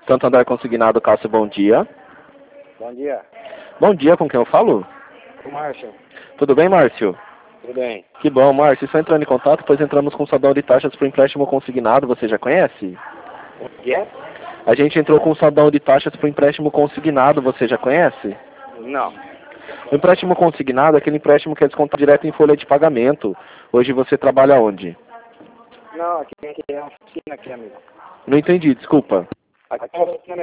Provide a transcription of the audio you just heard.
Santander Consignado, Cássio, bom dia. Bom dia. Bom dia, com quem eu falo? O Márcio. Tudo bem, Márcio? Tudo bem. Que bom, Márcio. Só entrando em contato, pois entramos com saldo de taxas para o empréstimo consignado, você já conhece? O que é? A gente entrou com saldão de taxas para o empréstimo consignado, você já conhece? Não. O empréstimo consignado é aquele empréstimo que é descontado direto em folha de pagamento. Hoje você trabalha onde? Não, aqui é uma oficina aqui, amigo. Não entendi, desculpa. Aqui é uma oficina